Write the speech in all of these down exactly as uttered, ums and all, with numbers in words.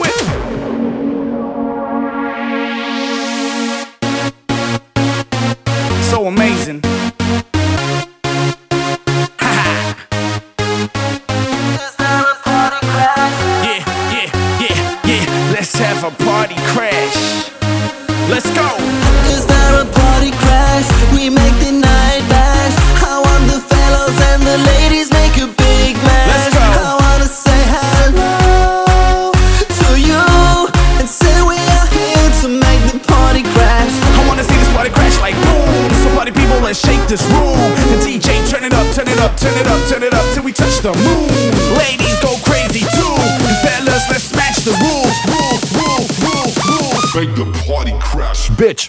it. So amazing. Yeah, yeah, yeah, yeah. Let's have a party crash. Let's go. Is there a party crash? We make the night last. I want the fellows and the ladies make a big mess. Let's go. I wanna say hello to you and say we are here to make the party crash. I wanna see this party crash like boom. So party people, let's shake this room. The D J turn it up, turn it up, turn it up, turn it up till we touch the moon. Ladies go crazy too. And fellas, let's smash the roof, roof, roof, roof, roof. Make the party crash, Bitch.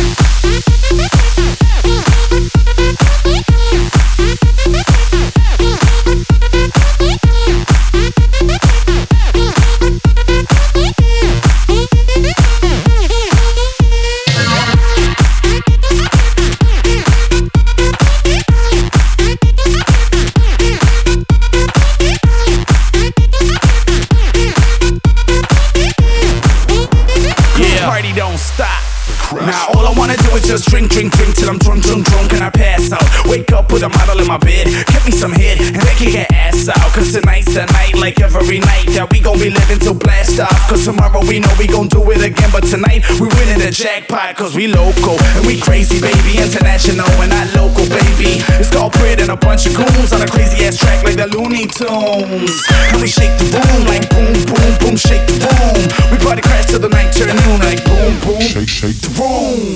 Party don't stop. Now all I wanna do is just drink, drink, drink till I'm drunk, drunk, drunk and I pass out. Wake up with a model in my bed, get me some head and then kick her ass out. Cause tonight's the night, like every night that we gon' be living till blast off. Cause tomorrow we know we gon' do it again, but tonight we winning the jackpot. Cause we local and we crazy, baby. International and not local, baby. It's called Prit and a bunch of goons on a crazy ass track like the Looney Tunes. And we shake the room like boom, boom, boom, shake the room. We party crash till the night turn noon like boom, boom, shake, shake the room.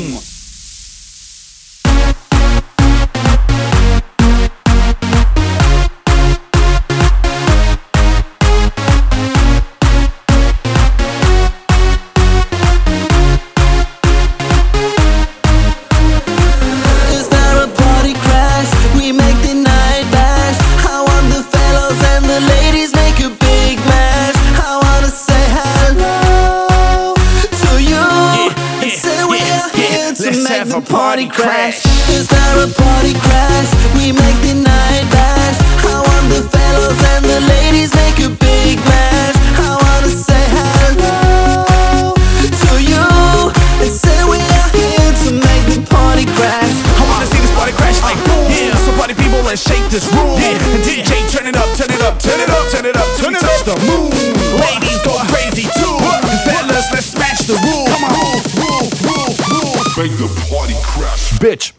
Is there a party crash? We make the night last. I want the fellows and the ladies make a big mess. I wanna say hello to you and say we are here to Let's make have the a party party crash. crash. Is there a party crash? We make the night last. I want the fellows and the ladies make a big mess. I wanna say hello to you and say we are here to make the party crash. I wanna see this party crash like boom. Yeah, so party people, let's shake this room. Yeah, and D J turn it up, turn it up, turn it up, turn it up, turn it up. The moon. Ladies go crazy too. And fellas, let's smash the roof. Come on, roof, roof, roof, roof. Make the party crash. Bitch.